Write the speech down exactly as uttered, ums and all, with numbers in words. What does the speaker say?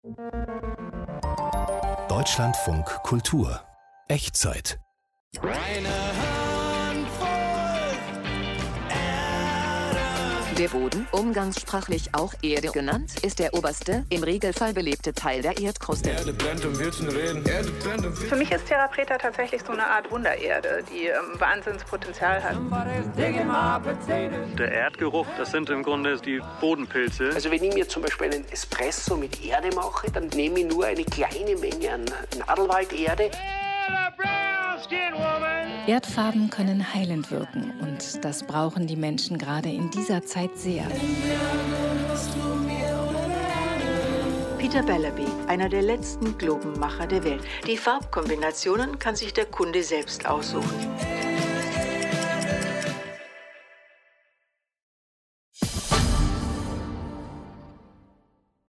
Deutschlandfunk Kultur. Echtzeit. Eine Handvoll Erde. Der Boden, umgangssprachlich auch Erde genannt, ist der oberste, im Regelfall belebte Teil der Erdkruste. Erde brennt und wir zum Reden. Erde brennt und wir Für mich ist Terra Preta tatsächlich so eine Art Wundererde, die ähm, Wahnsinnspotenzial hat. Der Erdgeruch, das sind im Grunde die Bodenpilze. Also wenn ich mir zum Beispiel einen Espresso mit Erde mache, dann nehme ich nur eine kleine Menge an Nadelwalderde. Erdfarben können heilend wirken und das brauchen die Menschen gerade in dieser Zeit sehr. Peter Bellaby, einer der letzten Globenmacher der Welt. Die Farbkombinationen kann sich der Kunde selbst aussuchen.